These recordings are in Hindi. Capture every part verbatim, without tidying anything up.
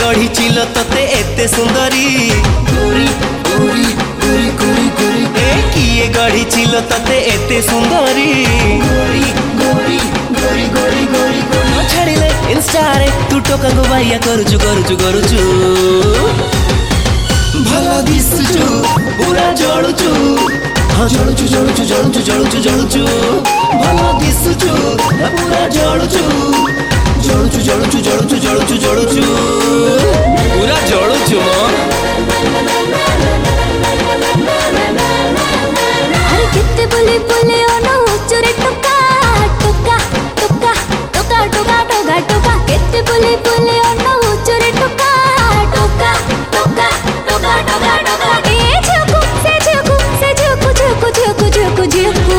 गढ़ी चिल तते एते सुंदरी गोरी गोरी गोरी गोरी गोरी ए किए गढ़ी चिल तते एते सुंदरी गोरी गोरी गोरी गोरी गोरी गोरी छाड़िले इंस्टा रे तू टोका को बाइया करूचु करूचु करूचु भला दिसुचु पूरा जळुचु हाँ जळुचु जळुचु जळुचु जळुचु जळुचु भला दिसुचु पूरा जळुचु जळुचु जळुचु जळुचु जळुचु जळुचु पूरा जळुचु अरे कितने बोले बोले ओ ना चोरे टोका टोका टोका टोका टोका टोका टोका कितने बोले बोले ओ ना चोरे टोका टोका टोका टोका टोका टोका ए झुकु से झुकु से झुकु झुकु झुकु झुकु झुकु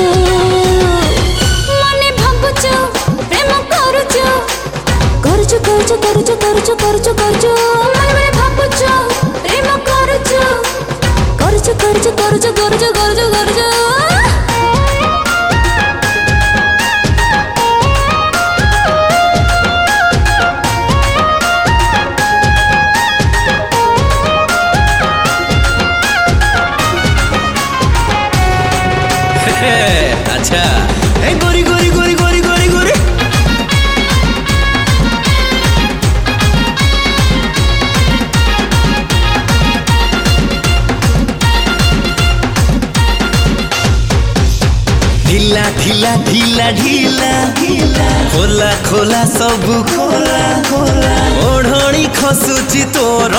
मने भाबुचु प्रेम करूचु करूचु करूचु करूचु करूचु करूचु करूचु मने मने भाबुचु प्रेम करूचु करूचु करूचु करूचु करूचु करूचु करूचु अच्छा ए गोरी गोरी गोरी गोरी गोरी गोरी ढीला ढीला ढीला ढीला ढीला खोला खोला सब खोला खोला ओढ़णी खसुची तोर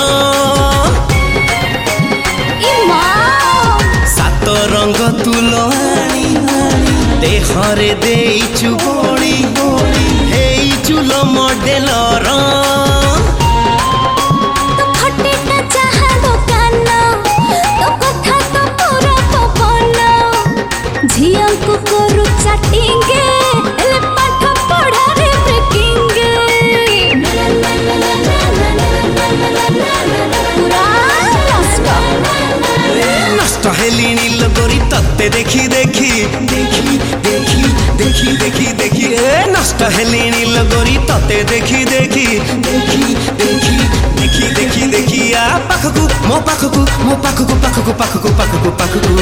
सात रंग तुलो देहरे देइचु बोड़ी बोड़ी हेइचु लो मॉडल रो तो खटे का चाहा दुकान तो कथा तो पूरा पवन झिया को करू चटिंगे एले पाठ पढ़ा रे ब्रेकिंग पूरा नष्ट नष्ट हेली नील गोरी तत्ते देखी देखी देखी देखी देखी देखी देखी ए नष्ट हेली नील गोरी तत्ते देखी देखी देखी देखी देखी देखी देखी आ पाखकु मो पाखकु मो पाखकु पाखकु पाखकु पाखकु पाखकु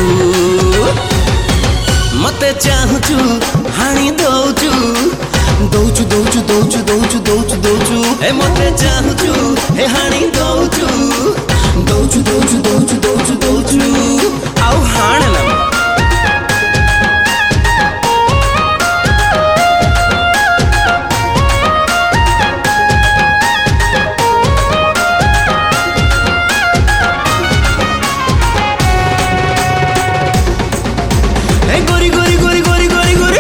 मते चाहुचु हाणी दउचु दउचु दउचु दउचु दउचु दउचु दउचु ए मते चाहुचु हे हाणी दउचु दउचु दउचु दउचु दउचु दउचु आउ हाण ना गोरी गोरी गोरी गोरी गोरी गोरी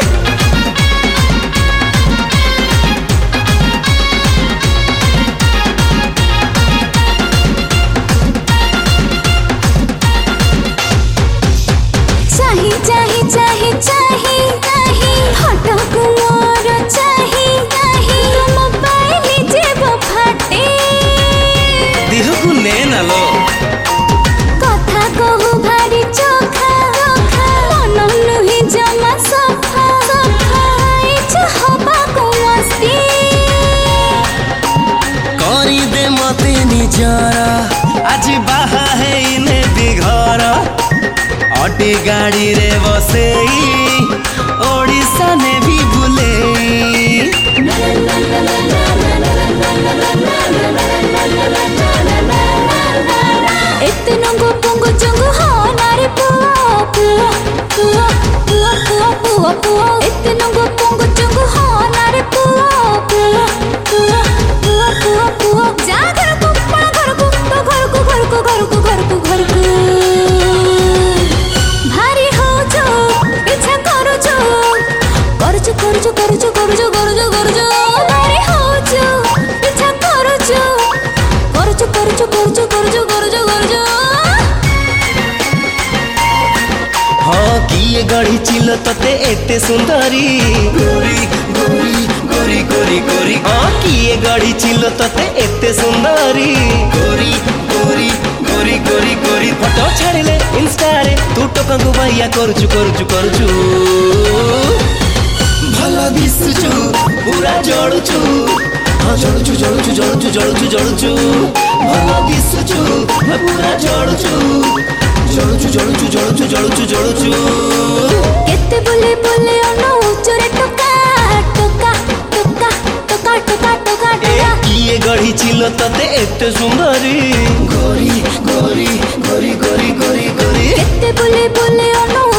चाही चाही चाही चाही चाही फोटो को मोर चाही चाही मोबाइल जेब फाटे देह को ने नालो कथा कहू भारी चोखा मन नुही जमा सफा सफा इच्छा हबा को मस्ती करी दे मते निजरा आज बाहा है इने बिघर अटी गाड़ी रे बसेई ओडिशा ने भी बुले एतनो गो पंगो चंगो हानारे पुआ पुआ पुआ पुआ पुआ पुआ पुआ एतनो गो पंगो चंगो हानारे पुआ पुआ पुआ पुआ पुआ पुआ जा घर को पड़ा घर को तो घर को घर को घर को घर को घर को भारी हो जो पीछा करो जो कर जो कर जो कर जो कर जो कर जो कर जो भारी हो जो पीछा करो जो कर जो कर जो कर जो कर जो कर जो कर जो हाँ किए गढ़ी चिल तते एते सुंदरी गोरी गोरी गोरी गोरी गोरी हाँ किए गढ़ी चिल तते एते सुंदरी गोरी गोरी गोरी गोरी गोरी फोटो छाड़िले इंस्टा रे तू टोका को बाइया करूचु करूचु करूचु भला दिसुचु पूरा जळुचु हाँ जलुचु जलुचु जलुचु जलुचु जलुचु भला दिसुचु पूरा जलुचु जलुचु जलुचु जलुचु जलुचु जलुचु केते बुले बुले अनौचो रे टोका टोका टोका टोका टोका टोका टोका किए गढ़ी चिलो तते एते सुंदरी गोरी गोरी गोरी गोरी गोरी गोरी केते बुले बुले अनौ